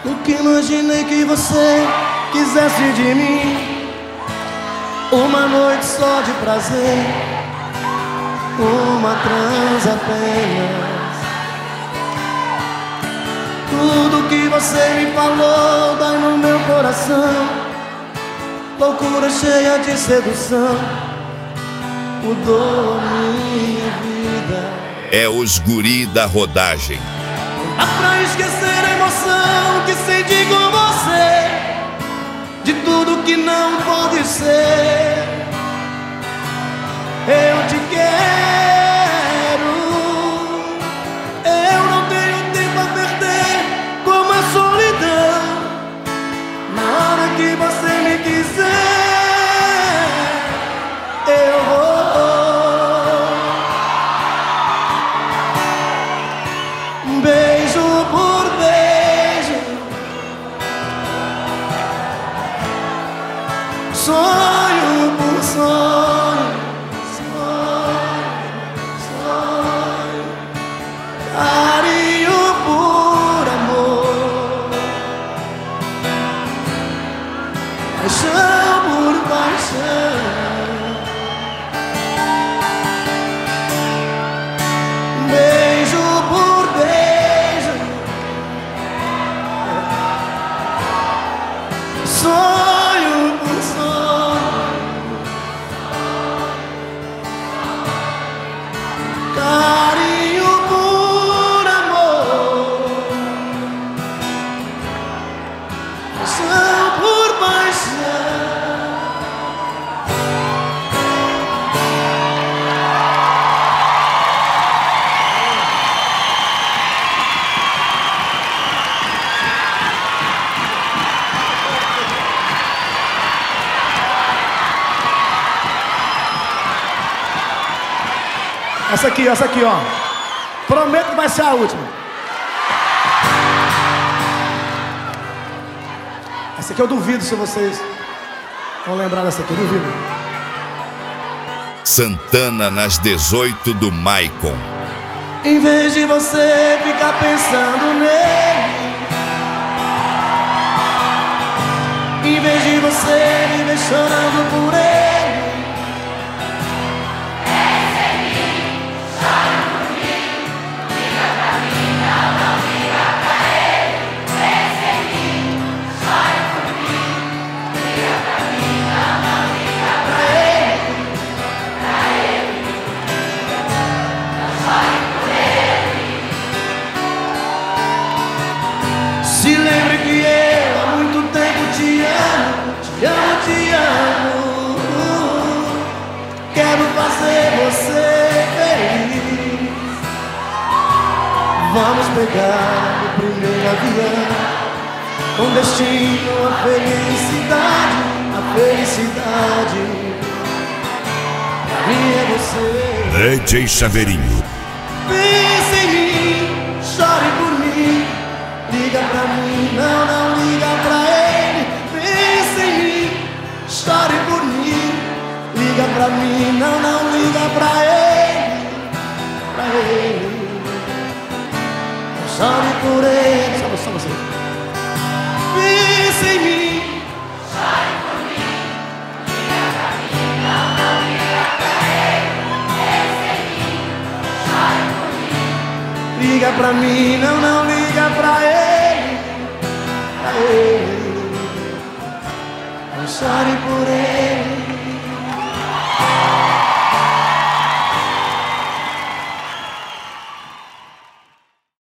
Nunca imaginei que você quisesse de mim uma noite só de prazer, uma trans apenas. Tudo que você me falou dói no meu coração. Loucura cheia de sedução mudou minha vida. É os guri da rodagem. Dá pra esquecer a emoção que senti com você, de tudo que não pode ser. Eu te quero, eu não tenho tempo a perder, como a solidão. Na hora que você me quiser, eu vou. Beijo por beijo, sonho por sonho, sonho, carinho por amor, paixão por paixão. Beijo por beijo, sonho por sonho, carinho por amor, paixão por paixão. Essa aqui, ó. Prometo que vai ser a última. Essa aqui eu duvido se vocês vão lembrar dessa aqui, eu duvido. Santana nas 18 do Maicon. Em vez de você ficar pensando nele, em vez de você me ver chorando por ele, se lembre que eu há muito tempo te amo, te amo, te amo. Quero fazer você feliz. Vamos pegar o primeiro avião, com destino à felicidade, a felicidade. Pra mim é você. DJ Chaveirinho. Pense em mim, chore por mim. Liga pra mim, não, não liga pra ele. Pensa em mim, chore por mim. Liga pra mim, não, não liga pra ele. Pra ele. Chore por ele. Só você. Pensa em mim, chore por mim. Liga pra mim, não, não liga pra ele. Pensa em mim, chore por mim. Liga pra mim, não, não liga pra ele, pra ele. Não chore por ele.